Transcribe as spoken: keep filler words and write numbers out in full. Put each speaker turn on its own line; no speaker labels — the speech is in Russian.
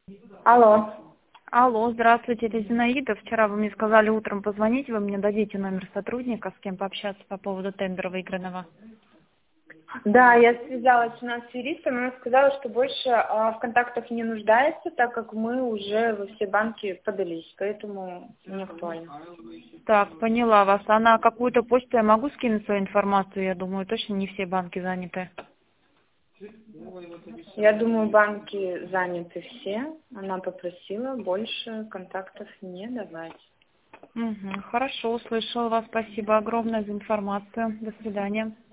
Алло.
Алло, здравствуйте, это Зинаида. Вчера вы мне сказали утром позвонить, вы мне дадите номер сотрудника, с кем пообщаться по поводу тендера выигранного.
Да, я связалась у нас с юристом, она сказала, что больше а, в контактах не нуждается, так как мы уже во все банки подались, поэтому не актуально.
Так, поняла вас. А на какую-то почту я могу скинуть свою информацию? Я думаю, точно не все банки заняты.
Я думаю, банки заняты все. Она попросила больше контактов не давать.
Угу, хорошо, услышала вас. Спасибо огромное за информацию. До свидания.